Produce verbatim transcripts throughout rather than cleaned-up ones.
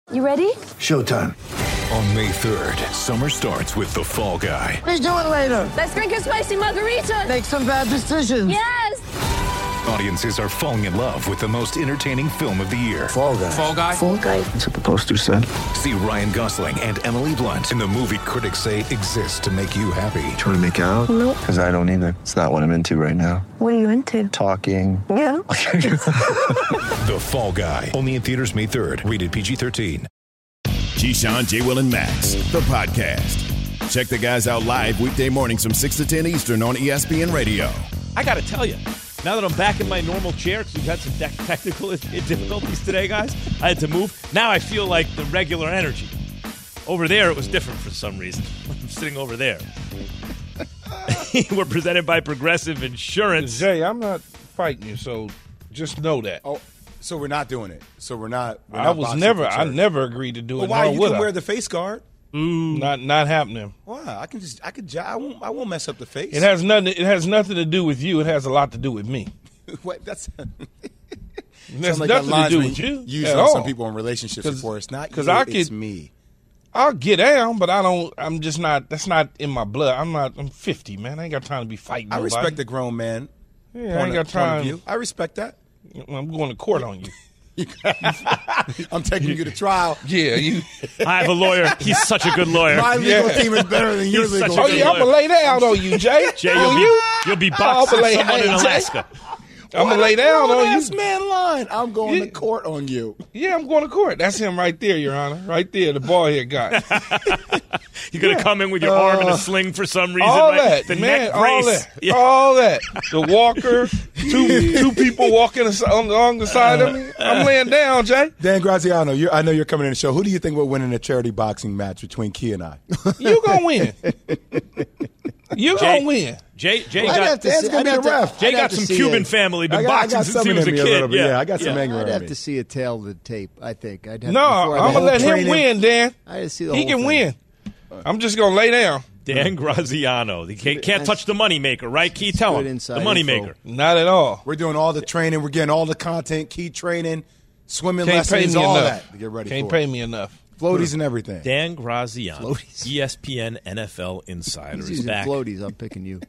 You ready? Showtime. On May third, summer starts with The Fall Guy. Let's do it later. Let's drink a spicy margarita. Make some bad decisions. Yes! Audiences are falling in love with the most entertaining film of the year. Fall Guy. Fall Guy? Fall Guy. That's what the poster said. See Ryan Gosling and Emily Blunt in the movie critics say exists to make you happy. Trying to make it out? Nope. Because I don't either. It's not what I'm into right now. What are you into? Talking. Yeah. The Fall Guy. Only in theaters May third. Rated P G thirteen. Keyshawn, J. Will, and Max, the podcast. Check the guys out live weekday mornings from six to ten Eastern on E S P N Radio. I got to tell you, now that I'm back in my normal chair, because we've had some de- technical difficulties today, guys, I had to move. Now I feel like the regular energy. Over there, it was different for some reason. I'm sitting over there. We're presented by Progressive Insurance. Jay, I'm not fighting you, so just know that. Oh, so we're not doing it. So we're not. We're I not was boxing never. for I church. never agreed to do Well, it. why nor you would can I. wear the face guard? Ooh. Not not happening. Why? I can just. I could. j- I won't. I won't mess up the face. It has nothing. It has nothing to do with you. It has a lot to do with me. What? That's. It has Sounds like that nothing to line's do been with you used at on all. some people in relationships 'Cause- before. It's not 'cause you, I it's could- me. I'll get down, but I don't. I'm just not. That's not in my blood. I'm not. I'm fifty, man. I ain't got time to be fighting. I nobody. respect a grown man. Yeah, point I ain't of- got point of time. view. I respect that. I'm going to court on you. I'm taking you to trial. Yeah, you. I have a lawyer. He's such a good lawyer. My legal Yeah. team is better than your He's legal such a Oh team. good yeah, I'm gonna lay down on you, Jay. Jay, on you'll be, you. you'll be I'ma boxing lay- someone in hey, Jay. Alaska. I'm gonna lay down on you. This man line. I'm going Yeah. to court on you. Yeah, I'm going to court. That's him right there, Your Honor. Right there, the bald head guy. You're going to come in with your arm in a sling for some reason, all right? that, the man, neck all brace. that, Yeah. all that. The walker, two two people walking as- on, along the side of me. I'm laying down, Jay. Dan Graziano, you're, I know you're coming in the show. Who do you think will win in a charity boxing match between Key and I? You gonna win. You Jay- gonna win. Jay, Jay I'd got, have to Dan's see- gonna I'd be have the to- ref. Jay I'd have got to some see Cuban it. family, been I got, I boxing got since some he in was a me kid. a little bit. Yeah, Yeah, I got some yeah. anger I'd on have me. to see a tail of the tape, I think. I'd have No, before I- I'm the gonna let whole him training. win, Dan. I just see the He whole can thing. win. I'm just gonna lay down. Dan Graziano. He can't, can't touch the moneymaker, right? Key, tell good him. The inside moneymaker. info. Not at all. We're doing all the training. We're getting all the content, Key training, swimming Can't pay lessons, me all enough. that to get ready Can't for pay it. me enough. Floaties and everything. Dan Graziano, Floaties. E S P N N F L insider, He's is using back. floaties. I'm picking you.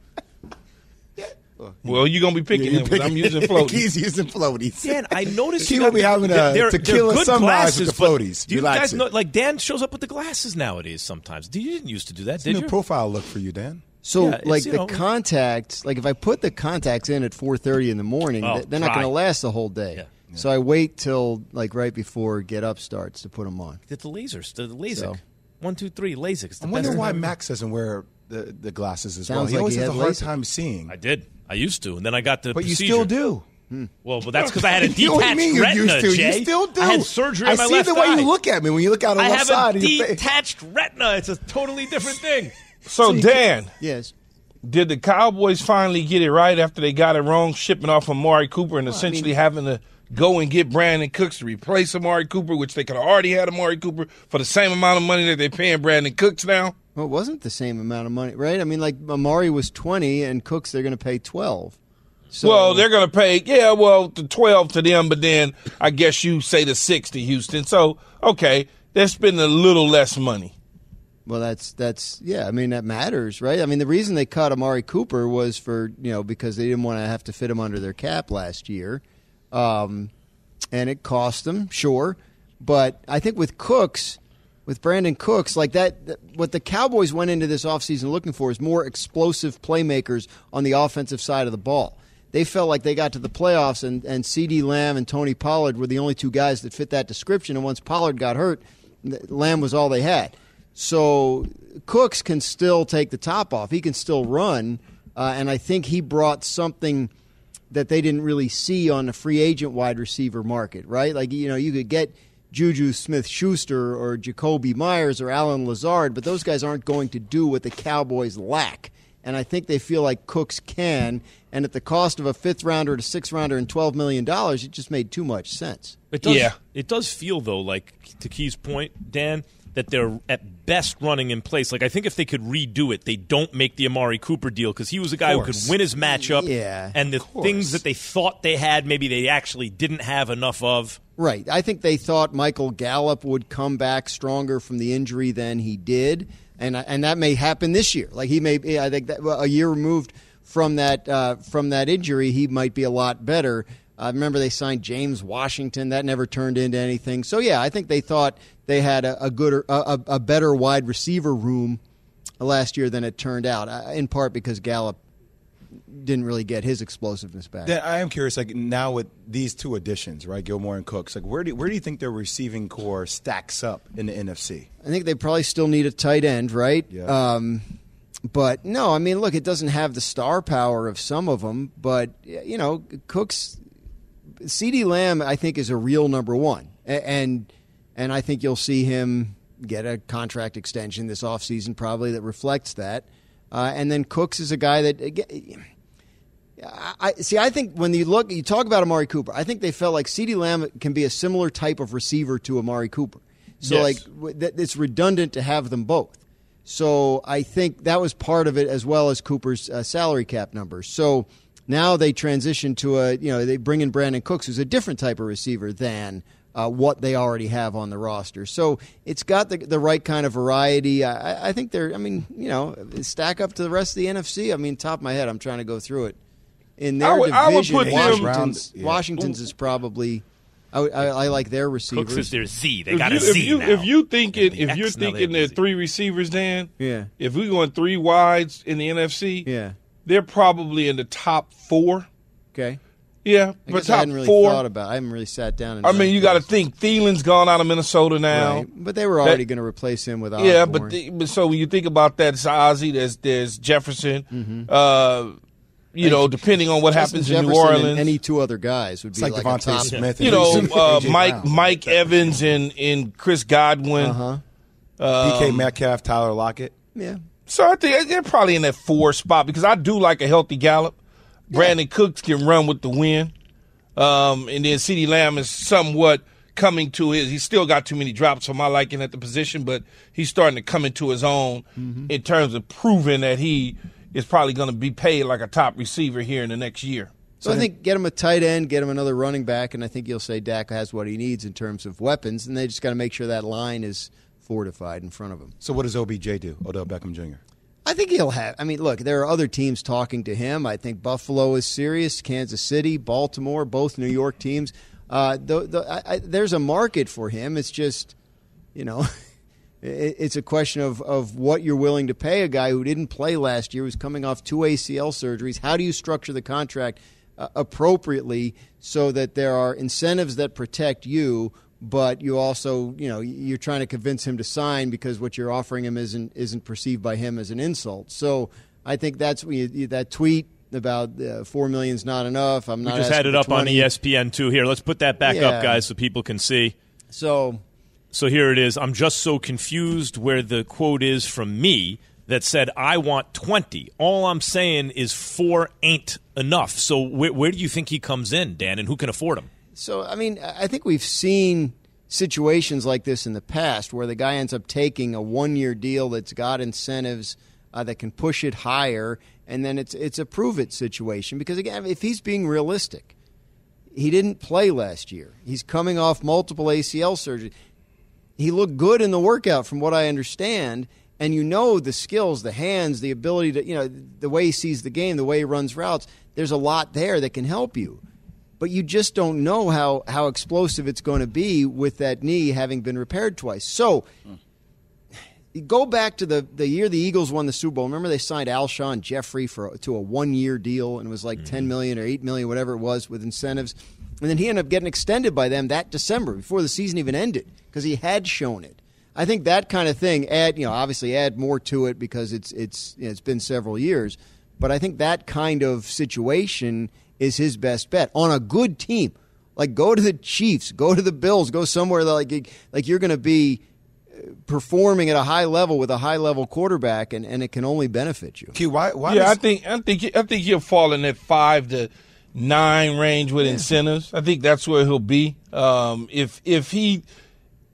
Well, you're gonna be picking Yeah, you him. 'cause I'm using floaties. Key's using floaties. Dan, I noticed Key you will got be the- having a they're- they're tequila good sunrise glasses, with the but floaties. Do you Relax guys it. know? Like Dan shows up with the glasses nowadays. Sometimes, you didn't used to do that, It's a did new you? profile look for you, Dan. So, Yeah, it's, like you the know- contacts, like if I put the contacts in at four thirty in the morning, Oh, th- they're not dry. going to last the whole day. Yeah. So I wait till like right before get up starts to put them on. Did the lasers, the LASIK. So. One, two, three, LASIK. It's the I wonder best. why Max doesn't wear the, the glasses as well. Sounds He like always he has a had hard LASIK. time seeing. I did. I used to, and then I got the But you procedure. still do. Well, but that's because I had a You know what I detached mean? You retina, used to. Jay. You still do. I had surgery I on my see left the way eye. you look at me when you look out on I the left have side a of your face. detached retina. It's a totally different thing. So, Dan, Yes. did the Cowboys finally get it right after they got it wrong, shipping off Amari Cooper and essentially having to go and get Brandon Cooks to replace Amari Cooper, which they could have already had Amari Cooper for the same amount of money that they're paying Brandon Cooks now? Well, it wasn't the same amount of money, right? I mean, like Amari was twenty, and Cooks they're going to pay twelve. So, Well, they're going to pay, yeah, well, the twelve to them, but then I guess you say the six to Houston. So, okay, they're spending a little less money. Well, that's that's yeah. I mean, that matters, right? I mean, the reason they cut Amari Cooper was for you know because they didn't want to have to fit him under their cap last year, um, and it cost them, sure. But I think with Cooks, with Brandon Cooks, like that, that what the Cowboys went into this offseason looking for is more explosive playmakers on the offensive side of the ball. They felt like they got to the playoffs, and, and CeeDee Lamb and Tony Pollard were the only two guys that fit that description. And once Pollard got hurt, Lamb was all they had. So Cooks can still take the top off. He can still run, uh, and I think he brought something that they didn't really see on the free agent wide receiver market, right? Like, you know, you could get Juju Smith-Schuster or Jacoby Myers or Alan Lazard, but those guys aren't going to do what the Cowboys lack. And I think they feel like Cooks can, and at the cost of a fifth-rounder to sixth-rounder and twelve million dollars, it just made too much sense. It does, Yeah. It does feel, though, like, to Key's point, Dan, that they're at best running in place. Like, I think if they could redo it, they don't make the Amari Cooper deal because he was a guy who could win his matchup. Yeah, and the things that they thought they had, maybe they actually didn't have enough of. Right. I think they thought Michael Gallup would come back stronger from the injury than he did, and and that may happen this year. Like he may, I think that a year removed from that uh, from that injury, he might be a lot better. I uh, remember they signed James Washington. That never turned into anything. So, yeah, I think they thought they had a, a good, a, a better wide receiver room last year than it turned out, uh, in part because Gallup didn't really get his explosiveness back. Then I am curious, like now with these two additions, right, Gilmore and Cooks, like where do where do you think their receiving core stacks up in the N F C? I think they probably still need a tight end, right? Yeah. Um, but no, I mean, look, it doesn't have the star power of some of them, but you know, Cooks. CeeDee Lamb, I think, is a real number one, and and I think you'll see him get a contract extension this offseason probably that reflects that. Uh, and then Cooks is a guy that I, I see. I think when you look, you talk about Amari Cooper. I think they felt like CeeDee Lamb can be a similar type of receiver to Amari Cooper. So yes. like it's redundant to have them both. So I think that was part of it, as well as Cooper's uh, salary cap numbers. So. Now they transition to a, you know, they bring in Brandon Cooks, who's a different type of receiver than uh, what they already have on the roster. So it's got the the right kind of variety. I, I think they're, I mean, you know, stack up to the rest of the N F C. I mean, top of my head, I'm trying to go through it. In their I would, division, I would put Washington's, them, yeah. Washington's is probably, I, I, I like their receivers. Cooks is their Z. They if got you, a Z if you, now. If you thinking, The if X, you're now they thinking have they're the Z. three receivers, Dan. Yeah. If we're going three wides in the N F C, Yeah. they're probably in the top four. Okay. Yeah, I but guess I top hadn't really four. thought about it. I haven't really sat down and I mean, you got to think Thielen's gone out of Minnesota now. Right. But they were already going to replace him with Osborne. Yeah, but, the, but so when you think about that, it's Ozzie, there's there's Jefferson. Mm-hmm. Uh, you know, depending on what Justin happens in New Jefferson Orleans, and any two other guys would It's be like, like, Devontae a top. Smith. you and know, A J uh, Brown. Mike Mike Evans and and Chris Godwin. Uh-huh. D K Metcalf, Tyler Lockett. Yeah. So I think they're probably in that four spot because I do like a healthy Gallup. Brandon Cooks can run with the wind. Um, and then CeeDee Lamb is somewhat coming to his – he's still got too many drops for my liking at the position, but he's starting to come into his own mm-hmm. in terms of proving that he is probably going to be paid like a top receiver here in the next year. So I think get him a tight end, get him another running back, and I think you'll say Dak has what he needs in terms of weapons, and they just got to make sure that line is fortified in front of him. So what does O B J do, Odell Beckham Junior? I think he'll have – I mean, look, there are other teams talking to him. I think Buffalo is serious, Kansas City, Baltimore, both New York teams. Uh, the, the, I, I, there's a market for him. It's just, you know, it, it's a question of, of what you're willing to pay a guy who didn't play last year, who's coming off two A C L surgeries. How do you structure the contract uh, appropriately so that there are incentives that protect you, but you also, you know, you're trying to convince him to sign because what you're offering him isn't isn't perceived by him as an insult. So I think that's when you, that tweet about uh, four million is not enough. I'm we not. just had it up on twenty. E S P N too. Here, let's put that back Yeah. up, guys, so people can see. So, so here it is. I'm just so confused where the quote is from me that said I want twenty. All I'm saying is four ain't enough. So where, where do you think he comes in, Dan, and who can afford him? So, I mean, I think we've seen situations like this in the past where the guy ends up taking a one-year deal that's got incentives uh, that can push it higher, and then it's it's a prove-it situation. Because, again, if he's being realistic, he didn't play last year. He's coming off multiple A C L surgery. He looked good in the workout from what I understand, and you know the skills, the hands, the ability to, you know, the way he sees the game, the way he runs routes, there's a lot there that can help you. But you just don't know how, how explosive it's going to be with that knee having been repaired twice. So you go back to the, the year the Eagles won the Super Bowl. Remember they signed Alshon Jeffrey for to a one-year deal, and it was like mm-hmm. ten million dollars or eight million dollars, whatever it was, with incentives. And then he ended up getting extended by them that December before the season even ended because he had shown it. I think that kind of thing, add you know, obviously add more to it because it's it's you know, it's been several years. But I think that kind of situation is his best bet on a good team. Like, go to the Chiefs, go to the Bills, go somewhere that like like you're going to be performing at a high level with a high level quarterback, and, and it can only benefit you. Q, why? Why? Yeah, does, I think I think I think he'll fall in that five to nine range with Yeah. incentives. I think that's where he'll be. Um, if if he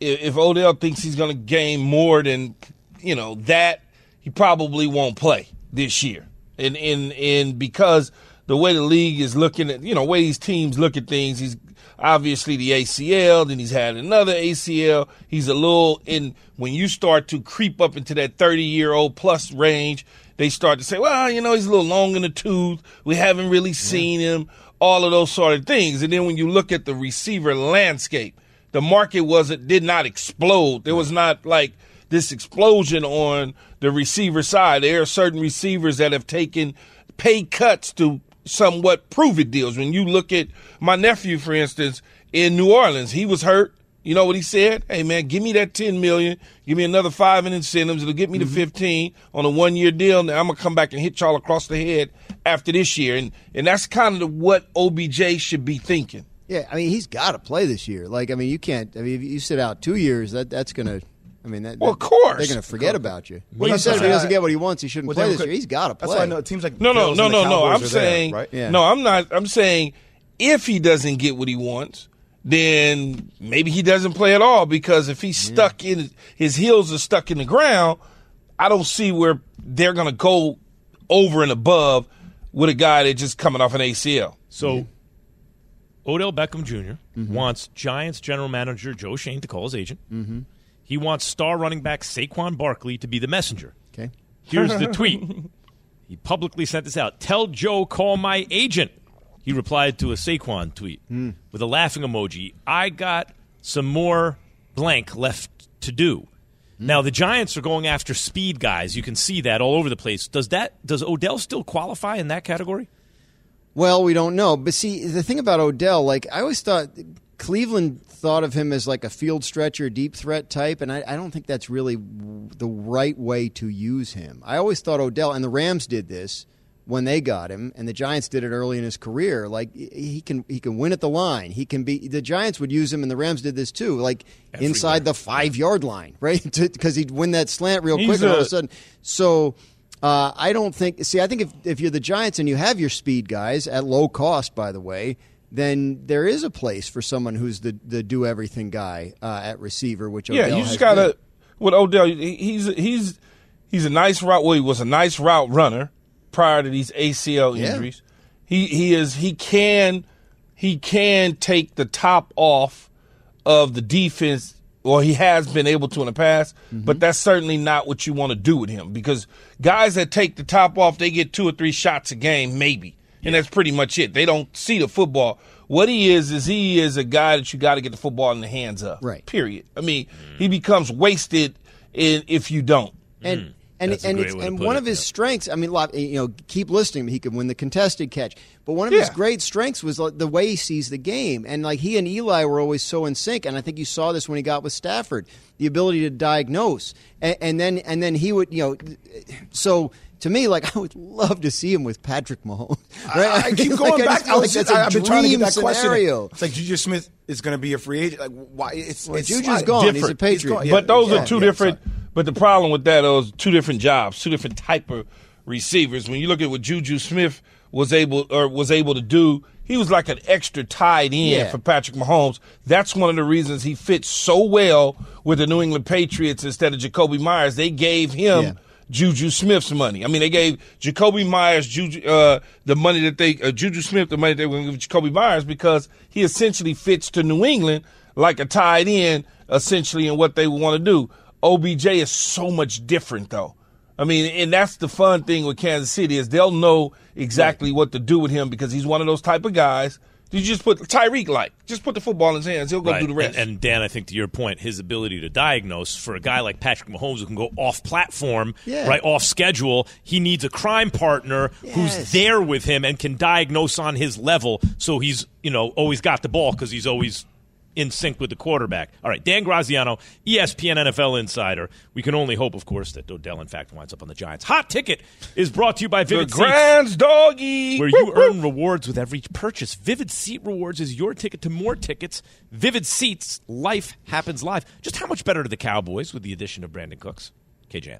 if, if Odell thinks he's going to gain more than, you know, that, he probably won't play this year. And, and, and because the way the league is looking at, you know, the way these teams look at things, he's obviously the A C L, then he's had another A C L. He's a little in, when you start to creep up into that thirty-year-old plus range, they start to say, well, you know, he's a little long in the tooth. We haven't really seen him, all of those sort of things. And then when you look at the receiver landscape, the market wasn't, did not explode. There was not like this explosion on the receiver side. There are certain receivers that have taken pay cuts to somewhat prove-it deals. When you look at my nephew, for instance, in New Orleans, he was hurt. You know what he said? Hey, man, give me that ten million dollars. Give me another five in incentives. It'll get me to fifteen on a one-year deal. Now I'm going to come back and hit y'all across the head after this year. And and that's kind of what O B J should be thinking. Yeah, I mean, he's got to play this year. Like, I mean, you can't – I mean, if you sit out two years, that that's going to – I mean, that, well, that, of course. they're going to forget about you. Well, you you said if said he doesn't I- get what he wants, he shouldn't Well, play then this could- year. He's got to play. That's why I know it seems like No, no, Bills no, and the no, no. Cowboys I'm are there, saying right? Yeah. no. I'm not. I'm saying if he doesn't get what he wants, then maybe he doesn't play at all. Because if he's stuck in his heels are stuck in the ground, I don't see where they're going to go over and above with a guy that's just coming off an A C L. So Odell Beckham Junior wants Giants general manager Joe Schoen to call his agent. Mm-hmm. He wants star running back Saquon Barkley to be the messenger. Okay. Here's the tweet. He publicly sent this out. Tell Joe, call my agent. He replied to a Saquon tweet mm. with a laughing emoji. I got some more blank left to do. Mm. Now, the Giants are going after speed guys. You can see that all over the place. Does that does Odell still qualify in that category? Well, we don't know. But see, the thing about Odell, like, I always thought Cleveland thought of him as like a field stretcher, deep threat type, and I, I don't think that's really the right way to use him. I always thought Odell, and the Rams did this when they got him, and the Giants did it early in his career. Like, he can he can win at the line. He can be. The Giants would use him, and the Rams did this too. Like Everywhere. Inside the five yard line, right? Because he'd win that slant real He's quick, and all a- of a sudden, so. Uh, I don't think – see, I think if, if you're the Giants and you have your speed guys at low cost, by the way, then there is a place for someone who's the, the do-everything guy uh, at receiver, which Yeah, Odell you just has got been. to – with Odell, he's he's he's a nice route – well, he was a nice route runner prior to these A C L Yeah. injuries. He he is – he can he can take the top off of the defense – or he has been able to in the past, mm-hmm. but that's certainly not what you want to do with him because guys that take the top off, they get two or three shots a game, maybe, and that's pretty much it. They don't see the football. What he is is he is a guy that you got to get the football in the hands of, right? Period. I mean, mm. he becomes wasted in, if you don't. And Mm. and That's a and, great it's, way to and put one it, of his yeah. strengths, I mean, lot- you know, keep listening. He could win the contested catch, but one of his Yeah. great strengths was like, the way he sees the game, and like he and Eli were always so in sync. And I think you saw this when he got with Stafford, the ability to diagnose, and, and then and then he would, you know, so. To me, like I would love to see him with Patrick Mahomes. Right? I, I keep Like, going I back. just feel I like was that's just, a I've been trying to get dream that question. scenario. It's like Juju Smith is going to be a free agent. Like why? It's, Well, it's Juju's fine. gone. He's a Different. Patriot. gone. Yeah, but those yeah, are two yeah, different. sorry. But the problem with that is two different jobs, two different type of receivers. When you look at what Juju Smith was able or was able to do, he was like an extra tight end Yeah. for Patrick Mahomes. That's one of the reasons he fits so well with the New England Patriots instead of Jacoby Myers. They gave him. Yeah. Juju Smith's money. I mean, they gave Jacoby Myers Juju, uh, the money that they uh, Juju Smith the money they were going to give Jacoby Myers because he essentially fits to New England like a tight end, essentially, in what they want to do. O B J is so much different, though. I mean, and that's the fun thing with Kansas City is they'll know exactly right. what to do with him because he's one of those type of guys. You just put Tyreek like just put the football in his hands. He'll go Right. do the rest. And, and Dan, I think to your point, his ability to diagnose for a guy like Patrick Mahomes who can go off platform, Yeah. right off schedule, he needs a crime partner Yes. who's there with him and can diagnose on his level. So he's you know always got the ball because he's always in sync with the quarterback. All right, Dan Graziano, E S P N N F L insider. We can only hope, of course, that Odell, in fact, winds up on the Giants. Hot Ticket is brought to you by the Vivid Seats, Grands Doggy, where you earn rewards with every purchase. Vivid Seat Rewards is your ticket to more tickets. Vivid Seats, life happens live. Just how much better to the Cowboys with the addition of Brandon Cooks? K J N.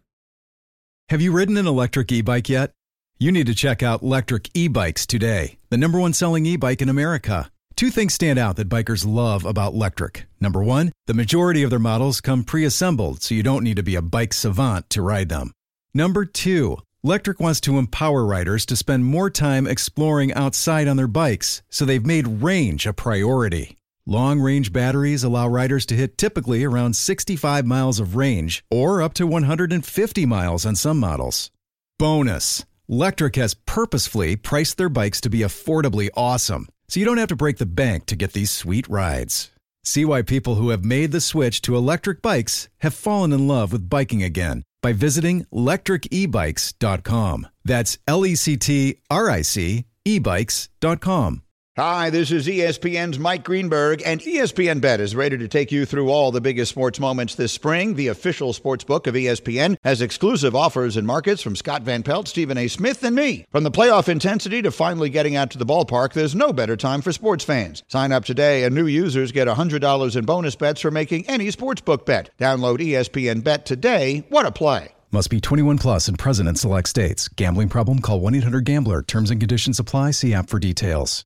Have you ridden an electric e-bike yet? You need to check out Electric E-Bikes today, the number one selling e-bike in America. Two things stand out that bikers love about Lectric. Number one, the majority of their models come pre-assembled, so you don't need to be a bike savant to ride them. Number two, Lectric wants to empower riders to spend more time exploring outside on their bikes, so they've made range a priority. Long-range batteries allow riders to hit typically around sixty-five miles of range, or up to one hundred fifty miles on some models. Bonus, Lectric has purposefully priced their bikes to be affordably awesome, so you don't have to break the bank to get these sweet rides. See why people who have made the switch to electric bikes have fallen in love with biking again by visiting lectric e bikes dot com. That's L E C T R I C e bikes dot com. Hi, this is E S P N's Mike Greenberg, and E S P N Bet is ready to take you through all the biggest sports moments this spring. The official sports book of E S P N has exclusive offers and markets from Scott Van Pelt, Stephen A. Smith, and me. From the playoff intensity to finally getting out to the ballpark, there's no better time for sports fans. Sign up today, and new users get one hundred dollars in bonus bets for making any sportsbook bet. Download E S P N Bet today. What a play. Must be twenty-one plus and present in select states. Gambling problem? Call one eight hundred gambler. Terms and conditions apply. See app for details.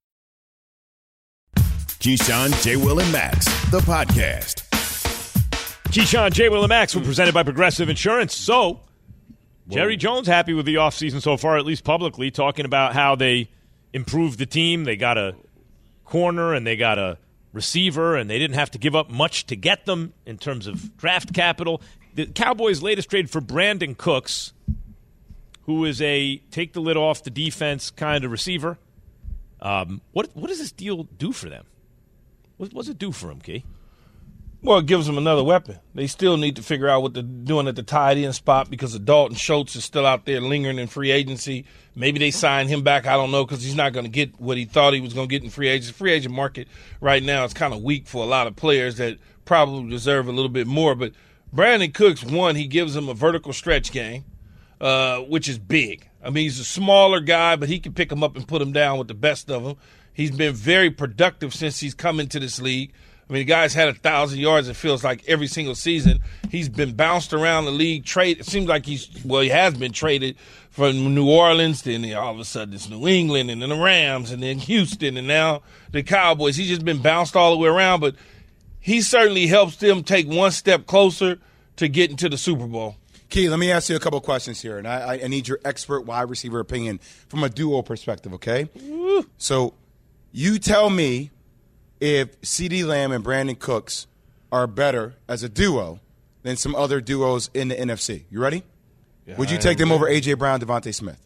Keyshawn, J. Will, and Max, the podcast. Keyshawn, J. Will, and Max were presented by Progressive Insurance. So, Jerry Jones happy with the offseason so far, at least publicly, talking about how they improved the team. They got a corner and they got a receiver, and they didn't have to give up much to get them in terms of draft capital. The Cowboys' latest trade for Brandon Cooks, who is a take the lid off the defense kind of receiver. Um, what what does this deal do for them? What does it do for them, Key? Well, it gives them another weapon. They still need to figure out what they're doing at the tight end spot because of Dalton Schultz is still out there lingering in free agency. Maybe they sign him back. I don't know because he's not going to get what he thought he was going to get in free agency. The free agent market right now is kind of weak for a lot of players that probably deserve a little bit more. But Brandon Cooks, one, he gives them a vertical stretch game, uh, which is big. I mean, he's a smaller guy, but he can pick them up and put them down with the best of them. He's been very productive since he's come into this league. I mean, the guy's had a thousand yards, it feels like, every single season. He's been bounced around the league. Trade. It seems like he's, well, he has been traded from New Orleans, then all of a sudden it's New England, and then the Rams, and then Houston, and now the Cowboys. He's just been bounced all the way around, but he certainly helps them take one step closer to getting to the Super Bowl. Key, let me ask you a couple questions here, and I, I need your expert wide receiver opinion from a duo perspective, okay? Woo. So you tell me if CeeDee Lamb and Brandon Cooks are better as a duo than some other duos in the N F C. You ready? Yeah, Would you I take them ready. over A J. Brown, Devontae Smith?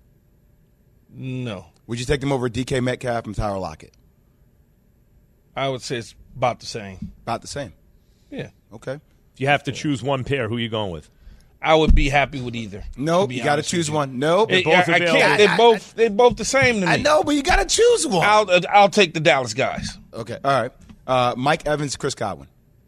No. Would you take them over D K Metcalf and Tyler Lockett? I would say it's about the same. About the same. Yeah. Okay. If you have to choose one pair, who are you going with? I would be happy with either. Nope, you got to choose one. Nope. It, both I, I available. can't. They're both, they're both the same to me. I know, but you got to choose one. I'll, uh, I'll take the Dallas guys. Okay. All right. Uh, Mike Evans, Chris Godwin.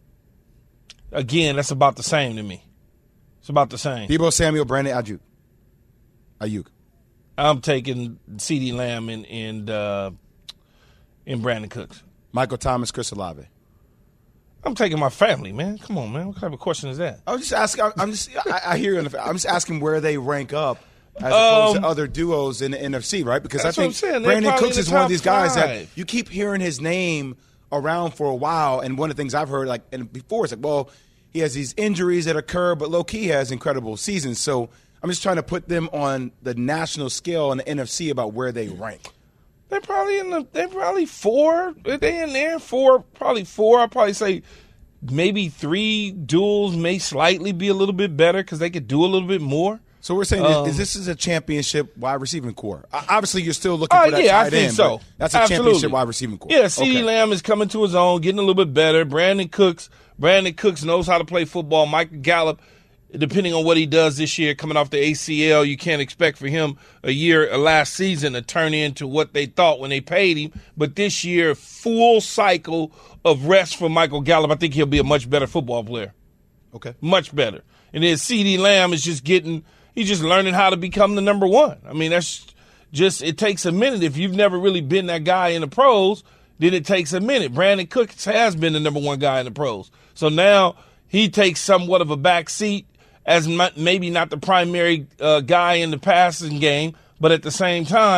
Again, that's about the same to me. It's about the same. Deebo Samuel, Brandon Ayuk. Ayuk. I'm taking CeeDee Lamb and and, uh, and Brandon Cooks. Michael Thomas, Chris Olave. I'm taking my family, man. Come on, man. What kind of a question is that? I was just asking. I'm just. I, I hear you. In the, I'm just asking where they rank up as opposed Um, to other duos in the N F C, right? Because I that's what think I'm saying. They're Brandon probably Cooks in is the one of top these guys that five. you keep hearing his name around for a while, and one of the things I've heard, like, and before, it's like, well, he has these injuries that occur, but low key has incredible seasons. So I'm just trying to put them on the national scale in the N F C about where they rank. They're probably in the. They're probably four. Are they in there? Four. Probably four. I'd probably say maybe three duels may slightly be a little bit better because they could do a little bit more. So we're saying Um, is this is a championship wide receiving core. Uh, Obviously, you're still looking Oh, for that yeah, I tight think end, so. but that's a Absolutely. championship wide receiving core. Yeah, CeeDee Okay. Lamb is coming to his own, getting a little bit better. Brandon Cooks, Brandon Cooks knows how to play football. Michael Gallup, depending on what he does this year, coming off the A C L, you can't expect for him a year, a last season, to turn into what they thought when they paid him. But this year, full cycle of rest for Michael Gallup. I think he'll be a much better football player. Okay. Much better. And then CeeDee Lamb is just getting, he's just learning how to become the number one. I mean, that's just, it takes a minute. If you've never really been that guy in the pros, then it takes a minute. Brandon Cooks has been the number one guy in the pros. So now he takes somewhat of a back seat as m- maybe not the primary uh, guy in the passing game, but at the same time,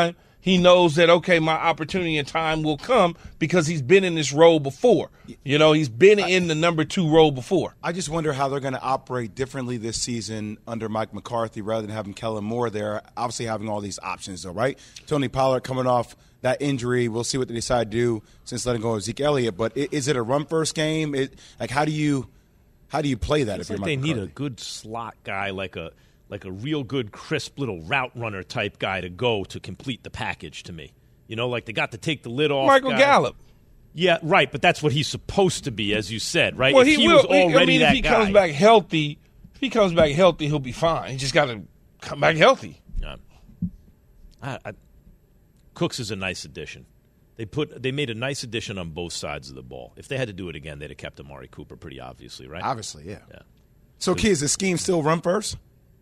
he knows that, okay, my opportunity and time will come because he's been in this role before. You know, he's been in the number two role before. I just wonder how they're going to operate differently this season under Mike McCarthy rather than having Kellen Moore there. Obviously having all these options, though, right? Tony Pollard coming off that injury. We'll see what they decide to do since letting go of Zeke Elliott. But is it a run-first game? It, like, how do you how do you play that It's if like you're Mike they McCarthy? need a good slot guy, like a like a real good, crisp little route runner type guy to go to complete the package to me. You know, like they got to take the lid off. Michael guy. Gallup. Yeah, right, but that's what he's supposed to be, as you said, right? Well, if he, he will. was already I mean, that if he guy. comes back healthy, if he comes back healthy, he'll be fine. He just got to come back healthy. Yeah. I, I, Cooks is a nice addition. They put they made a nice addition on both sides of the ball. If they had to do it again, they'd have kept Amari Cooper pretty obviously, right? Obviously, yeah. Yeah. So, Key, is the scheme still run first?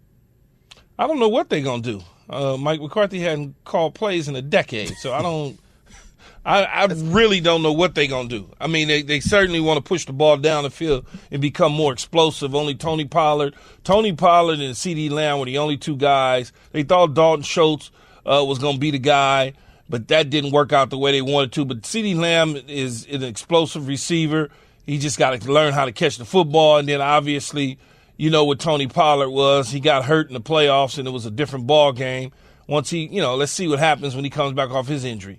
I don't know what they're gonna do. Uh, Mike McCarthy hadn't called plays in a decade, so I don't. I, I really don't know what they're gonna do. I mean, they, they certainly want to push the ball down the field and become more explosive. Only Tony Pollard, Tony Pollard, and CeeDee Lamb were the only two guys. They thought Dalton Schultz uh, was gonna be the guy, but that didn't work out the way they wanted to. But CeeDee Lamb is an explosive receiver. He just got to learn how to catch the football, and then obviously, you know what Tony Pollard was. He got hurt in the playoffs, and it was a different ball game. Once he, you know, let's see what happens when he comes back off his injury.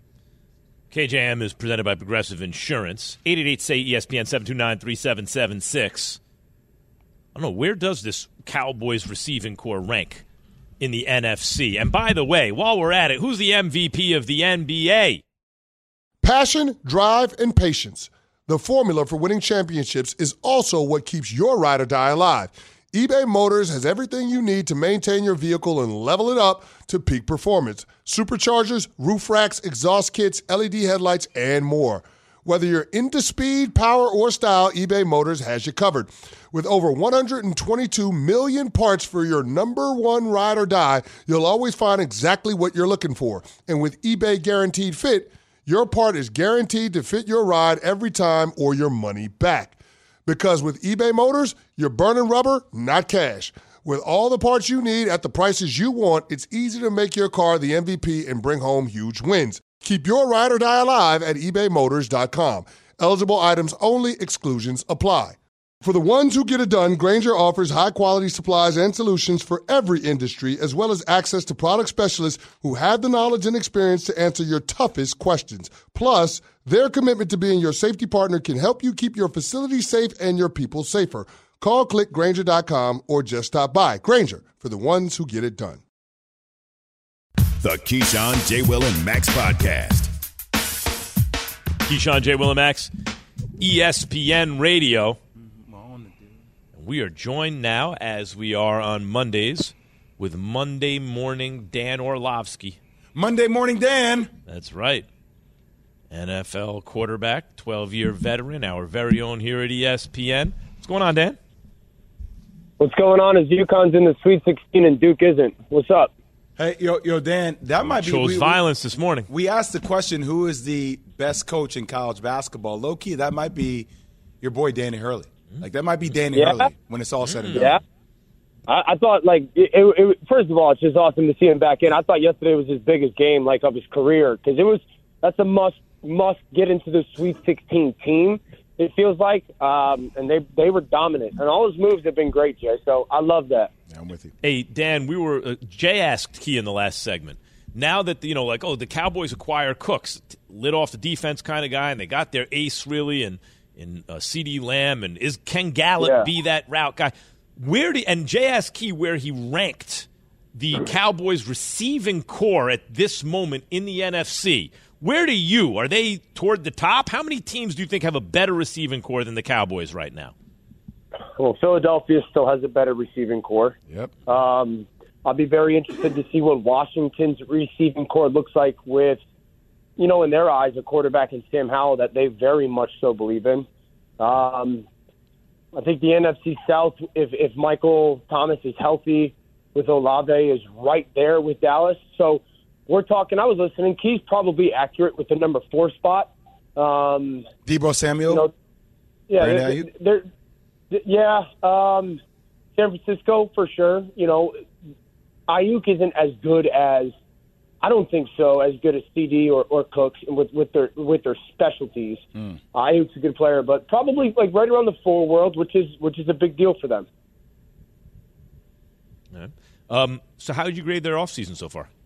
K J M is presented by Progressive Insurance. eight eight eight, S A Y, E S P N, seven two nine, three seven seven six. I don't know, where does this Cowboys receiving core rank in the N F C? And by the way, while we're at it, who's the M V P of the N B A? Passion, drive, and patience. The formula for winning championships is also what keeps your ride or die alive. eBay Motors has everything you need to maintain your vehicle and level it up to peak performance. Superchargers, roof racks, exhaust kits, L E D headlights, and more. Whether you're into speed, power, or style, eBay Motors has you covered. With over one hundred twenty-two million parts for your number one ride or die, you'll always find exactly what you're looking for. And with eBay Guaranteed Fit, your part is guaranteed to fit your ride every time or your money back. Because with eBay Motors, you're burning rubber, not cash. With all the parts you need at the prices you want, it's easy to make your car the M V P and bring home huge wins. Keep your ride or die alive at ebay motors dot com. Eligible items only. Exclusions apply. For the ones who get it done, Grainger offers high-quality supplies and solutions for every industry, as well as access to product specialists who have the knowledge and experience to answer your toughest questions. Plus, their commitment to being your safety partner can help you keep your facility safe and your people safer. Call, click Grainger dot com, or just stop by. Grainger, for the ones who get it done. The Keyshawn, J. Will, and Max podcast. Keyshawn, J. Will, and Max, E S P N Radio. We are joined now, as we are on Mondays, with Monday Morning Dan Orlovsky. Monday Morning Dan. That's right. N F L quarterback, twelve-year veteran, our very own here at E S P N. What's going on, Dan? What's going on is UConn's in the Sweet sixteen and Duke isn't. What's up? Hey, yo, yo, Dan, that We might be... chose we, violence this morning. We asked the question, who is the best coach in college basketball? Low-key, that might be your boy Danny Hurley. Like, that might be Danny Yeah. Hurley when it's all said and done. Yeah. I, I thought, like, it, it, it, first of all, it's just awesome to see him back in. I thought yesterday was his biggest game, like, of his career, because it was, that's a must, must get into the Sweet sixteen team, it feels like. Um, and they, they were dominant. And all his moves have been great, Jay. So I love that. Yeah, I'm with you. Hey, Dan, we were uh, Jay asked Key in the last segment. Now that, you know, like, oh, the Cowboys acquire Cooks, t- lit off the defense kind of guy, and they got their ace, really, and in uh, CeeDee Lamb, and is Ken Gallup Yeah. be that route guy? Where do and Jay asked Key where he ranked the Cowboys receiving core at this moment in the N F C. Where do you? Are they toward the top? How many teams do you think have a better receiving core than the Cowboys right now? Well, Philadelphia still has a better receiving core. Yep. Um, I'll be very interested to see what Washington's receiving core looks like with, you know, in their eyes, a quarterback in Sam Howell that they very much so believe in. Um, I think the N F C South, if, if Michael Thomas is healthy with Olave, is right there with Dallas. So we're talking, I was listening, Key's probably accurate with the number four spot. Um, Deebo Samuel? You know, yeah, Brandon they're, they're, yeah, um, San Francisco for sure. You know, Ayuk isn't as good as I don't think so, as good as C D or, or Cooks with, with their with their specialties. Mm. Uh, Ayuk's a good player, but probably like right around the four world, which is which is a big deal for them. Right. Um, so how did you grade their offseason so far?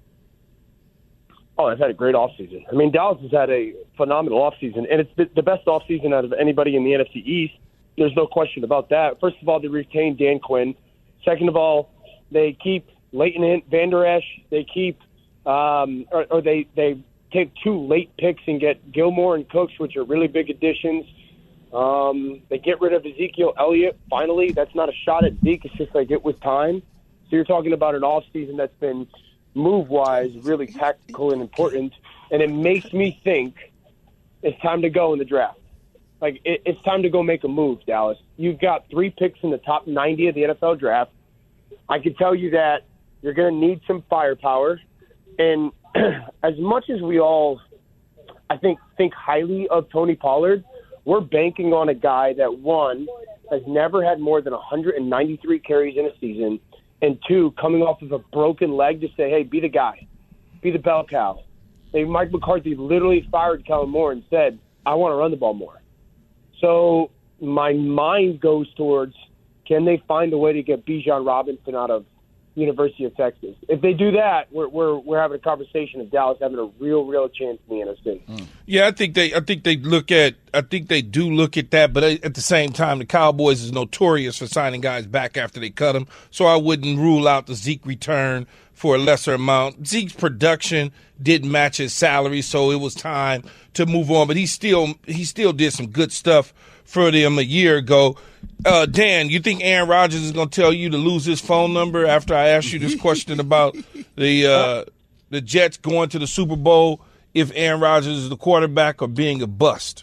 Oh, they've had a great offseason. I mean, Dallas has had a phenomenal offseason, and it's the, the best offseason out of anybody in the N F C East. There's no question about that. First of all, they retained Dan Quinn. Second of all, they keep Leighton Vander Esch. They keep Um, or, or they, they take two late picks and get Gilmore and Cooks, which are really big additions. Um, they get rid of Ezekiel Elliott. Finally, that's not a shot at Zeke. It's just like it was time. So you're talking about an offseason that's been move-wise really tactical and important, and it makes me think it's time to go in the draft. Like, it, it's time to go make a move, Dallas. You've got three picks in the top ninety of the N F L draft. I can tell you that you're going to need some firepower. And as much as we all, I think, think highly of Tony Pollard, we're banking on a guy that, one, has never had more than one hundred ninety-three carries in a season, and two, coming off of a broken leg to say, hey, be the guy, be the bell cow. Hey, Mike McCarthy literally fired Kellen Moore and said, I want to run the ball more. So my mind goes towards, can they find a way to get Bijan Robinson out of University of Texas? If they do that, we're we're we're having a conversation of Dallas having a real real chance in the N F C. Mm. Yeah, I think they I think they look at I think they do look at that, but at the same time, the Cowboys is notorious for signing guys back after they cut them. So I wouldn't rule out the Zeke return for a lesser amount. Zeke's production didn't match his salary, so it was time to move on. But he still he still did some good stuff for them a year ago. Uh, Dan, you think Aaron Rodgers is going to tell you to lose his phone number after I asked you this question about the uh, the Jets going to the Super Bowl if Aaron Rodgers is the quarterback or being a bust?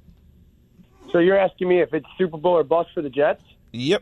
So you're asking me if it's Super Bowl or bust for the Jets? Yep.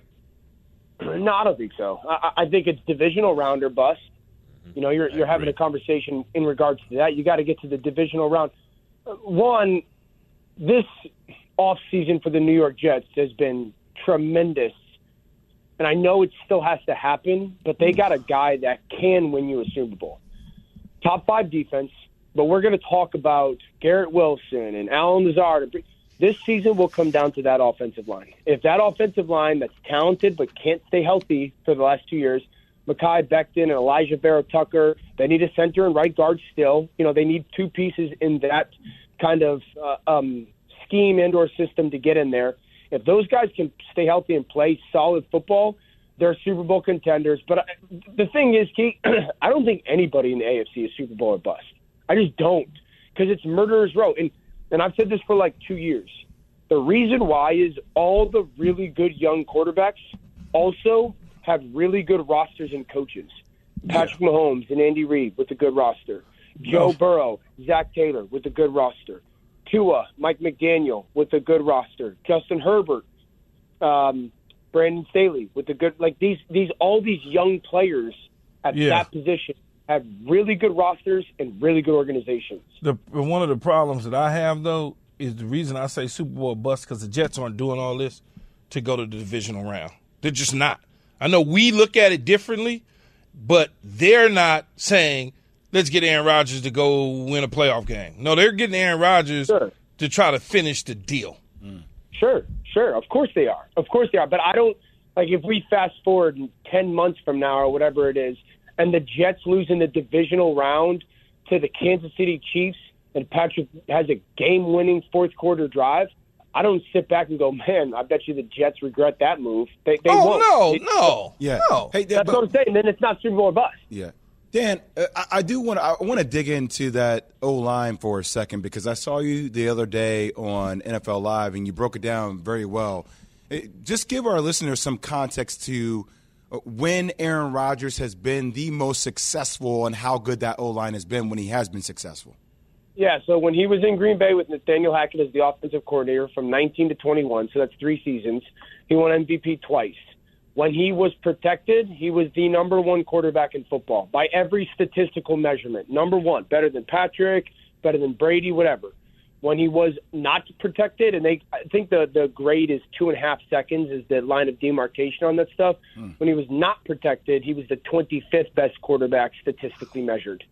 No, I don't think so. I, I think it's divisional round or bust. You know, you're you're having a conversation in regards to that. You got to get to the divisional round. One, this offseason for the New York Jets has been tremendous. And I know it still has to happen, but they got a guy that can win you a Super Bowl. Top five defense, but we're going to talk about Garrett Wilson and Allen Lazard. This season will come down to that offensive line. If that offensive line that's talented but can't stay healthy for the last two years, Mekhi Becton and Elijah Vera-Tucker, they need a center and right guard still. You know, they need two pieces in that kind of uh, um, scheme and or system to get in there. If those guys can stay healthy and play solid football, they're Super Bowl contenders. But I, the thing is, Keith, I don't think anybody in the A F C is Super Bowl or bust. I just don't, because it's murderer's row. And, and I've said this for like two years. The reason why is all the really good young quarterbacks also have really good rosters and coaches. Patrick yeah. Mahomes and Andy Reid with a good roster. Joe no. Burrow, Zach Taylor with a good roster. Tua, Mike McDaniel with a good roster. Justin Herbert, um, Brandon Staley with a good like these these all these young players at yeah. that position have really good rosters and really good organizations. The one of the problems that I have though is the reason I say Super Bowl bust because the Jets aren't doing all this to go to the divisional round. They're just not. I know we look at it differently, but they're not saying, let's get Aaron Rodgers to go win a playoff game. No, they're getting Aaron Rodgers sure. to try to finish the deal. Mm. Sure, sure. Of course they are. Of course they are. But I don't – like if we fast forward ten months from now or whatever it is, and the Jets lose in the divisional round to the Kansas City Chiefs and Patrick has a game-winning fourth-quarter drive, I don't sit back and go, man, I bet you the Jets regret that move. They, they oh, won't. no, they, no. Yeah. No. Hey, That's but, what I'm saying. Then it's not Super Bowl or bust. Yeah. Dan, I, I do want to I want to dig into that O-line for a second because I saw you the other day on N F L Live and you broke it down very well. It, just give our listeners some context to when Aaron Rodgers has been the most successful and how good that O-line has been when he has been successful. Yeah, so when he was in Green Bay with Nathaniel Hackett as the offensive coordinator from nineteen to twenty-one, so that's three seasons, he won M V P twice. When he was protected, he was the number one quarterback in football by every statistical measurement. Number one, better than Patrick, better than Brady, whatever. When he was not protected, and they, I think the, the grade is two and a half seconds is the line of demarcation on that stuff. Mm. When he was not protected, he was the twenty-fifth best quarterback statistically measured.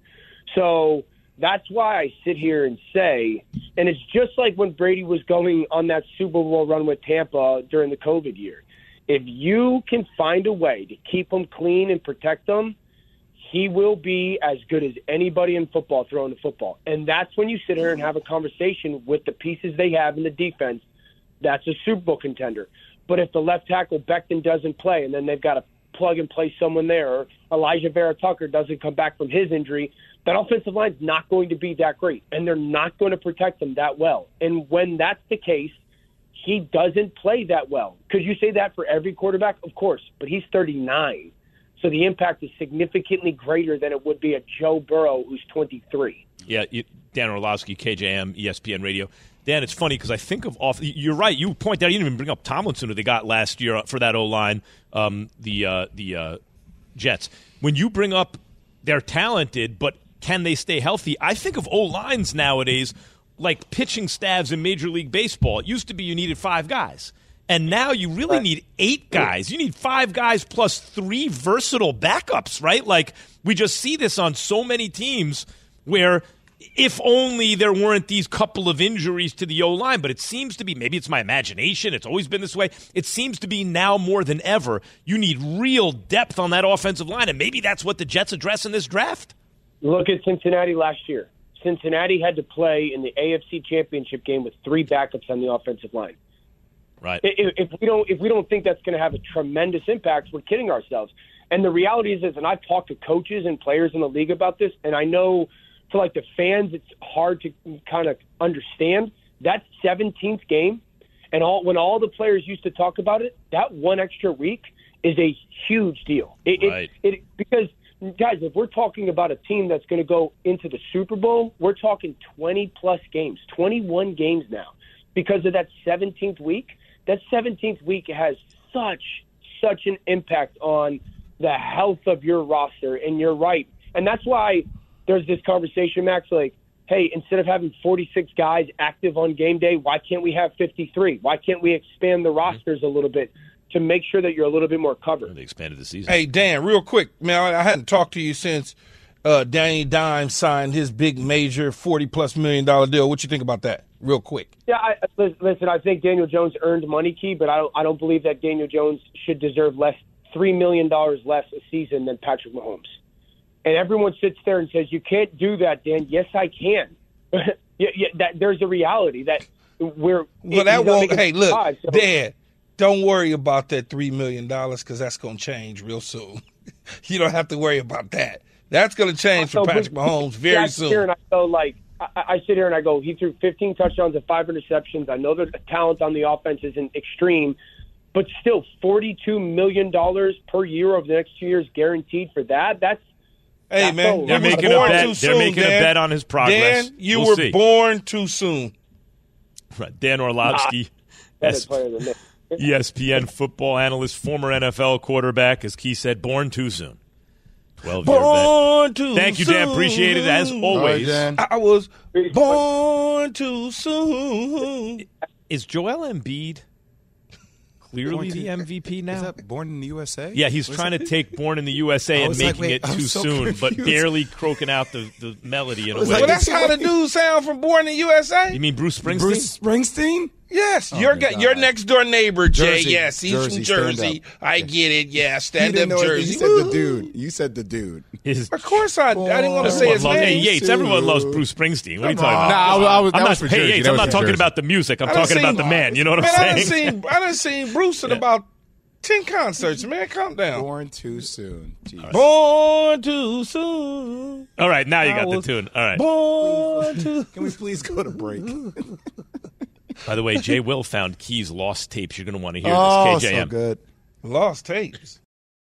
So that's why I sit here and say, and it's just like when Brady was going on that Super Bowl run with Tampa during the COVID year. If you can find a way to keep them clean and protect them, he will be as good as anybody in football throwing the football. And that's when you sit here and have a conversation with the pieces they have in the defense. That's a Super Bowl contender. But if the left tackle Becton doesn't play and then they've got to plug and play someone there, or Elijah Vera Tucker doesn't come back from his injury, that offensive line's not going to be that great, and they're not going to protect them that well. And when that's the case, he doesn't play that well. Could you say that for every quarterback? Of course, but he's thirty-nine. So the impact is significantly greater than it would be a Joe Burrow who's twenty-three. Yeah, you, Dan Orlovsky, K J M, E S P N Radio. Dan, it's funny because I think of off. You're right. You point out you didn't even bring up Tomlinson, who they got last year for that O line, um, the uh, the uh, Jets. When you bring up they're talented, but can they stay healthy? I think of O lines nowadays like pitching staffs in Major League Baseball. It used to be you needed five guys. And now you really need eight guys. You need five guys plus three versatile backups, right? Like, we just see this on so many teams where if only there weren't these couple of injuries to the O-line, but it seems to be, maybe it's my imagination, it's always been this way, it seems to be now more than ever, you need real depth on that offensive line, and maybe that's what the Jets address in this draft. Look at Cincinnati last year. Cincinnati had to play in the A F C Championship game with three backups on the offensive line. Right. If, if we don't, if we don't think that's going to have a tremendous impact, we're kidding ourselves. And the reality is, is, and I've talked to coaches and players in the league about this, and I know for like the fans, it's hard to kind of understand that seventeenth game, and all when all the players used to talk about it, that one extra week is a huge deal. It, right. It, it because. Guys, if we're talking about a team that's going to go into the Super Bowl, we're talking twenty-plus games, twenty-one games now. Because of that seventeenth week, that seventeenth week has such, such an impact on the health of your roster, and you're right. And that's why there's this conversation, Max, like, hey, instead of having forty-six guys active on game day, why can't we have fifty-three? Why can't we expand the rosters a little bit to make sure that you're a little bit more covered? They expanded the season. Hey, Dan, real quick, man, I hadn't talked to you since uh, Danny Dimes signed his big major forty-plus million dollar deal. What you think about that, real quick? Yeah, I, listen, I think Daniel Jones earned money, Key, but I don't, I don't believe that Daniel Jones should deserve less three million dollars less a season than Patrick Mahomes. And everyone sits there and says, you can't do that, Dan. Yes, I can. yeah, yeah, that, there's a reality that we're – Well, that won't – hey, look, five, so. Dan, don't worry about that three million dollars because that's going to change real soon. You don't have to worry about that. That's going to change for so, Patrick Mahomes very yeah, I soon. Sit here and I go, like, I, I sit here and I go, he threw fifteen touchdowns and five interceptions. I know the talent on the offense isn't extreme, but still forty-two million dollars per year over the next two years guaranteed for that. That's Hey, that's man, They're you was making a born bet. too They're soon, making Dan. a bet on his progress. Dan, you We'll were see. born too soon. Right. Dan Orlovsky, better S- player than this. E S P N football analyst, former N F L quarterback, as Key said, born too soon. twelve-year Born vet. too Thank you, Dan. soon. Appreciate it, as always. Dan. I was born too soon. Is Joel Embiid clearly the M V P now? Is that Born in the U S A? Yeah, he's What is trying to that? take Born in the U S A I and was making like, wait, it I'm too so soon, but confused. barely croaking out the, the melody in a was way. like, Well, that's how the dude sound from Born in the U S A. You mean Bruce Springsteen? Bruce Springsteen? Yes, Oh your my gu- God. your next door neighbor, Jay. Jersey. Yes, he's Jersey, from stand Jersey. up. I get it. Yeah, You stand didn't up know it. Jersey. You said the Woo. dude. You said the dude. His, Of course, I, I didn't want to say everyone his loves, hey, name. Yates, everyone loves Bruce Springsteen. What are you talking on. about? Nah, I was, I was, I'm that not, was for hey, Jersey. Yates, That I'm was not for talking Jersey. about the music. I'm I done talking about seen- the man. You know what Man, I'm I done saying? seen I done seen Bruce at Yeah. about ten concerts. Man, calm down. Born too soon. Jeez. Born too soon. All right, now you I got the was tune. All right. Born too. Can we please go to break? By the way, Jay Will found Key's lost tapes. You're going to want to hear oh, this. K J M. so good. Lost tapes.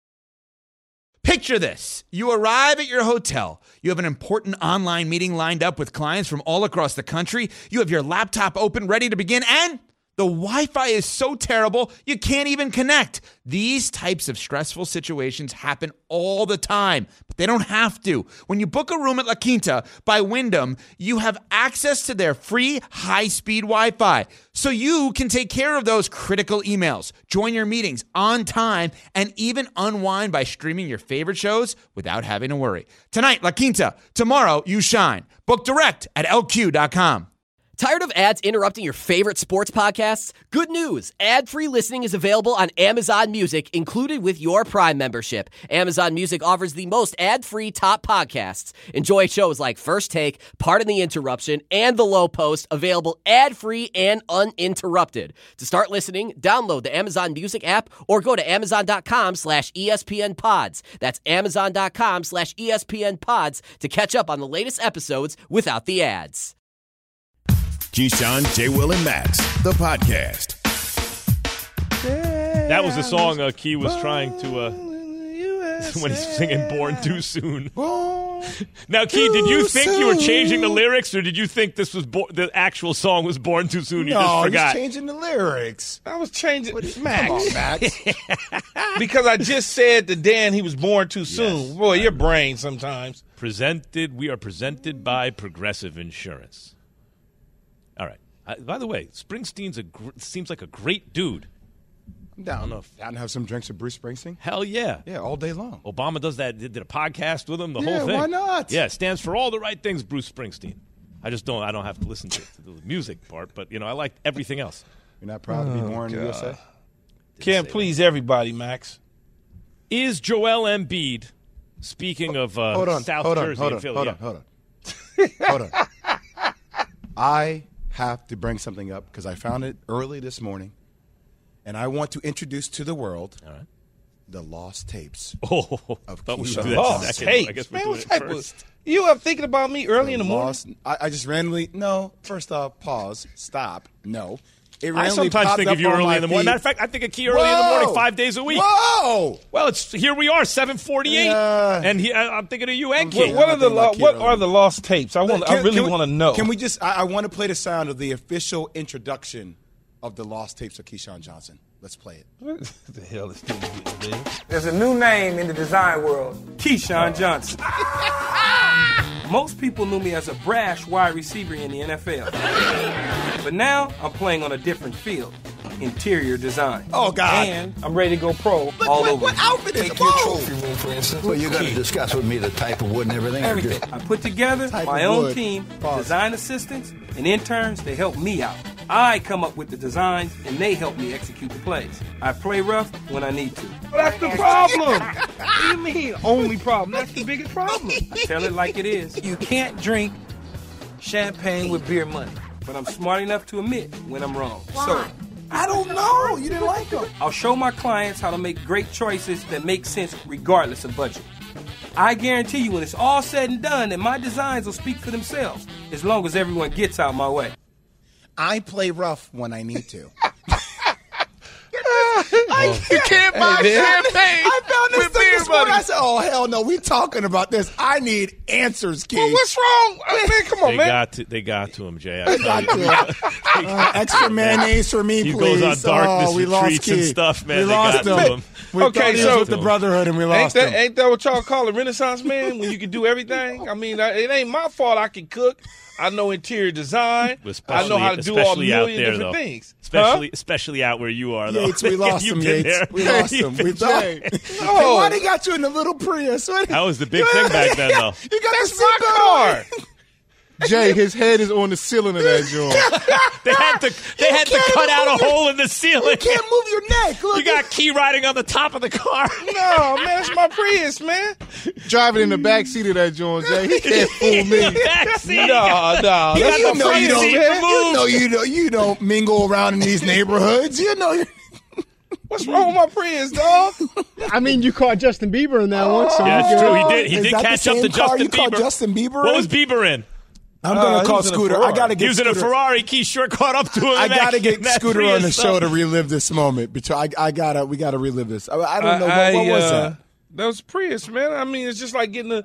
Picture this. You arrive at your hotel. You have an important online meeting lined up with clients from all across the country. You have your laptop open, ready to begin, and The Wi-Fi is so terrible, you can't even connect. These types of stressful situations happen all the time, but they don't have to. When you book a room at La Quinta by Wyndham, you have access to their free high-speed Wi-Fi, so you can take care of those critical emails, join your meetings on time, and even unwind by streaming your favorite shows without having to worry. Tonight, La Quinta. Tomorrow, you shine. Book direct at L Q dot com. Tired of ads interrupting your favorite sports podcasts? Good news. Ad-free listening is available on Amazon Music, included with your Prime membership. Amazon Music offers the most ad-free top podcasts. Enjoy shows like First Take, Pardon the Interruption, and The Low Post, available ad-free and uninterrupted. To start listening, download the Amazon Music app or go to amazon.com slash ESPN pods. That's amazon.com slash ESPN pods to catch up on the latest episodes without the ads. Keyshawn, J. Will, and Max, the podcast. That was the song uh, Key was trying to, uh, when he's singing Born Too Soon. Now, Key, did you think you were changing the lyrics, or did you think this was bo- the actual song was Born Too Soon? You no, just forgot. he's changing the lyrics. I was changing. Come Max. on, Max. Because I just said to Dan he was born too soon. Yes. Boy, your brain sometimes. Presented, we are presented by Progressive Insurance. All right. Uh, by the way, Springsteen's a gr- seems like a great dude. I'm down. I don't know if down to have some drinks with Bruce Springsteen. Hell yeah. Yeah, all day long. Obama does that, did a podcast with him, the Yeah, whole thing. why not? Yeah, stands for all the right things, Bruce Springsteen. I just don't, I don't have to listen to, to the music part, but, you know, I like everything else. You're not proud to be born in the U S A? Can't please that. everybody, Max. Is Joel Embiid, speaking of uh, hold on, South hold on, Jersey hold on, and Philly. hold yeah. on, hold on, hold on. I have to bring something up because I found it early this morning, and I want to introduce to the world All right. the lost tapes. Oh, of thought we Keyshawn would do that Lost second. tapes. I guess we're Man, doing what it type of- first. You up thinking about me early in the morning? Lost, I, I just randomly, no, first off, pause, stop, no. It I randomly sometimes popped think up of you on early my in the morning. feed. Matter of fact, I think of Key early in the morning Whoa! five days a week. Whoa! Well, it's here we are, seven forty-eight, Yeah. and he, I, I'm thinking of you and What, Key. what are the thinking about lo- Kid what early. are the lost tapes? I want. I Can- really can we- want to know. Can we just? I, I want to play the sound of the official introduction of the lost tapes of Keyshawn Johnson. Let's play it. What the hell is this? Man? There's a new name in the design world, Keyshawn Johnson. Most people knew me as a brash wide receiver in the N F L. But now I'm playing on a different field, interior design. Oh, God. And I'm ready to go pro all what, over. what outfit is it? Take your Whoa. trophy room, for instance. Well, you got to discuss with me the type of wood and everything. or Everything. just- I put together Type my of own wood. team, Pause. design assistants, and interns to help me out. I come up with the designs, and they help me execute the plays. I play rough when I need to. That's the problem. What do you mean? Only problem? That's the biggest problem. I tell it like it is. You can't drink champagne with beer money. But I'm smart enough to admit when I'm wrong. So, I don't know. You didn't like them. I'll show my clients how to make great choices that make sense regardless of budget. I guarantee you when it's all said and done that my designs will speak for themselves as long as everyone gets out my way. I play rough when I need to. Oh. You can't buy Hey, man. champagne. I found this with thing beer this morning. money. I said, "Oh hell no, we talking about this. I need answers, kid." Well, what's wrong? I mean, come on, They man. got to, they got to him, Jay. I Got tell you. to Uh, extra mayonnaise for me, He please. goes on darkness oh, we lost retreats and Kid. stuff, man. We They lost got to him. him. We Okay, thought he so- was with the Brotherhood, and we Ain't lost that, him. ain't that what y'all call a Renaissance man when you can do everything? I mean, I- it ain't my fault I can cook. I know interior design. I know how to do all Especially out million there, different though. things. Especially, Huh? especially out where you are, though. Yates, we lost You've him, been Yates. there. We lost You've him. been We thought. there. Hey, why they got you in the little Prius? What- That was the big thing back then, though. You got That's the my seatbelt car. Jay, his head is on the ceiling of that joint. They had to, they had to can't cut out move a your- hole in the ceiling. You can't move your neck. Look, You got Key riding on the top of the car. No, man, that's my Prius, man. Driving in the back seat of that joint, Jay. He can't fool me. Backseat. No, no, you, that's you my know you Prius, don't. man. You know you don't. You don't mingle around in these neighborhoods. You know. You're, What's wrong with my Prius, dog? I mean, you caught Justin Bieber in that one. So Yeah, you it's good. true. He did. He Is did that the catch up to same car Justin you called Bieber. Justin Bieber? What in? was Bieber in? I'm Uh, gonna he call was in a Scooter. I Ferrari. gotta get He was in a Scooter. Ferrari. Key sure caught up to him. I in that- gotta in get that Scooter Prius on the stuff. show to relive this moment. But I, I gotta, we gotta relive this. I, I don't know what, I, what was uh, that. That was Prius, man. I mean, it's just like getting a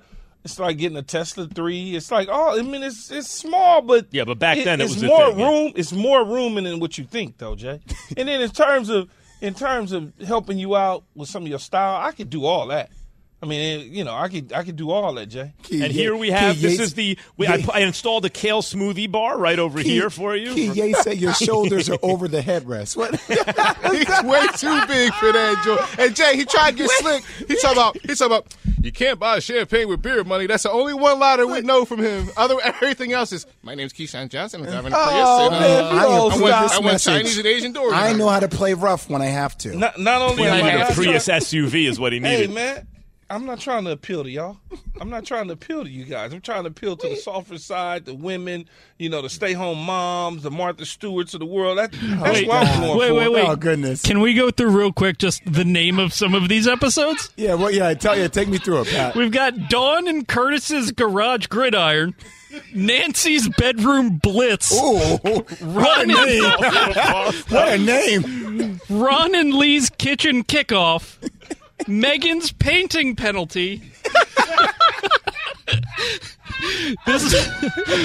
It's like getting a Tesla three. It's like, oh, I mean, it's it's small, but yeah, but back then it, it was it's more thing, yeah. room. It's more room than what you think, though, Jay. And then in terms of in terms of helping you out with some of your style, I could do all that. I mean, you know, I could I could do all that, Jay. Key, and here we have, this is the, we, I, I installed a kale smoothie bar right over Key, here for you. Key Yates said your shoulders are over the headrest. What? He's way too big for that, Joe. And Jay, he tried to get slick. He talking about, he talking about, you can't buy champagne with beer money. That's the only one liner we know from him. Other everything else is, my name's Keyshawn Johnson. I'm driving a Prius. Oh, and, man, uh, I, I, went, I went message. Chinese and Asian doors. I know how to play rough when I have to. Not, not only He am needed I a not Prius trying- S U V is what he needed. Hey, man. I'm not trying to appeal to y'all. I'm not trying to appeal to you guys. I'm trying to appeal to the softer side, the women, you know, the stay-home moms, the Martha Stewarts of the world. That, that's Wait, what I'm going wait, for. wait, wait. Oh, goodness. Can we go through real quick just the name of some of these episodes? Yeah, well, yeah, tell you, take me through it, Pat. We've got Dawn and Curtis's Garage Gridiron, Nancy's Bedroom Blitz. Ooh, Ron what a name. and, What a name. Ron and Lee's Kitchen Kickoff, Megan's Painting Penalty. This is This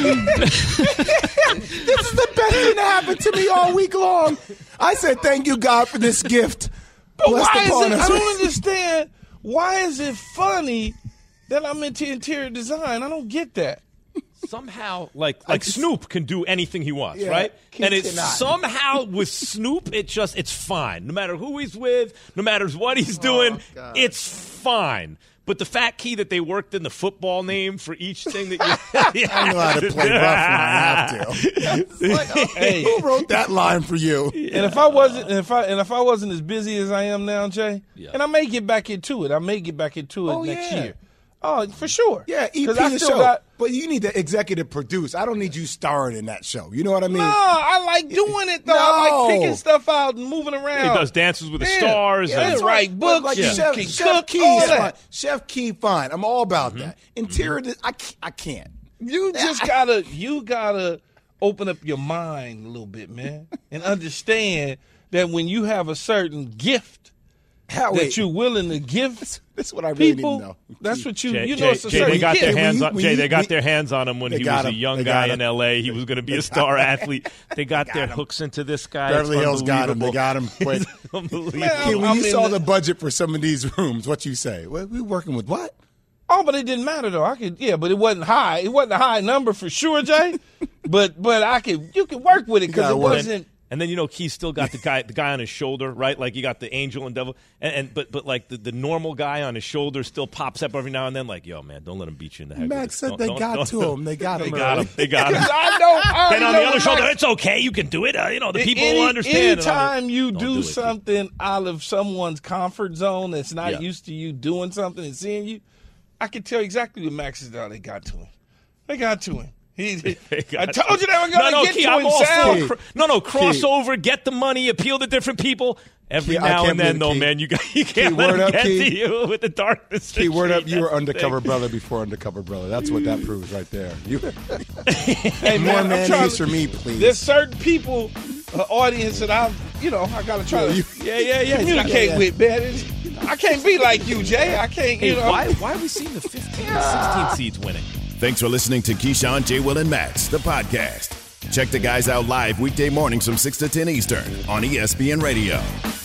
is the best thing that happened to me all week long. I said, thank you, God, for this gift. But Blessed why upon is it, us. I don't understand. Why is it funny that I'm into interior design? I don't get that. Somehow, like like Snoop can do anything he wants, Yeah, right? Keith And it's cannot. somehow with Snoop, it just it's fine. No matter who he's with, no matter what he's doing, it's fine. But the fact, Key, that they worked in the football name for each thing that you I know how to play rough when I have to. Like, okay, Hey. who wrote that line for you? And if I wasn't, and if I and if I wasn't as busy as I am now, Jay, and I may get back into it, I may get back into it Oh, next yeah. year. Oh, for sure. Yeah, E P 'Cause I the still show. got- But you need to executive produce. I don't need you starring in that show. You know what I mean? No, I like doing it though. I No. like picking stuff out and moving around. he does Dances with the Yeah. Stars. Yeah, and that's right. Books, Like yeah. Chef, can Chef cook, Key, all is that. fine. Chef Key, fine. I'm all about that. Interior, de- I, c- I can't. You just gotta, you gotta open up your mind a little bit, man, and understand that when you have a certain gift How, that wait. you're willing to give That's what I really people, need to know. that's what you, Jay, you Jay, know, it's a Jay, certain they got gift. their hands We- on we- Jay. They got we- their hands on him when They he got was a him. young They guy got in him. L A. He was going to be a star athlete. They got their hooks into this guy. Beverly It's Hills got him. They unbelievable. got him quick. It's unbelievable. Man, Key, when I'm you in saw the- the budget for some of these rooms, what you say? Well, we working with what? Oh, but it didn't matter though. I could, yeah, but it wasn't high. It wasn't a high number for sure, Jay. but but I could, you could work with it because gotta it work. wasn't. And then you know Keith still got the guy the guy on his shoulder, right? Like you got the angel and devil, and, and but but like the, the normal guy on his shoulder still pops up every now and then. Like, yo, man, don't let him beat you in the head. with Max this. said Don't- they don't- got don't- to him. They got They him. got early. him. They got him. I know. I Then already on know the other what shoulder, Max- it's okay. You can do it. Uh, you know the people Any- will understand. And I'm like, Anytime you don't do, do it, something out of someone's comfort zone that's not Yeah. used to you doing something and seeing you, I can tell exactly what Max is doing. They got to him. They got to him. He, I told you they were going to no, no, get Key, to I'm him, all Sal. for cr- no, no, crossover, get the money, appeal to different people. Every Key, I now can't and then, believe it, though, Key. man, you got you can't Key, let word them up, get Key. to you with the darkness. Key, word up, That's you were the undercover thing. brother before undercover brother. That's what that proves right there. You, Hey, more man, I'm mayonnaise trying- for me, please. There's certain people, uh, audience that I, you know, I gotta try Yeah, to you- Yeah, yeah, yeah. communicate yeah, yeah. with, man. It's- I can't be like you, Jay. I can't, you Hey, know. why why are we seeing the fifteen and sixteen seeds winning? Thanks for listening to Keyshawn, J. Will, and Max, the podcast. Check the guys out live weekday mornings from six to ten Eastern on E S P N Radio.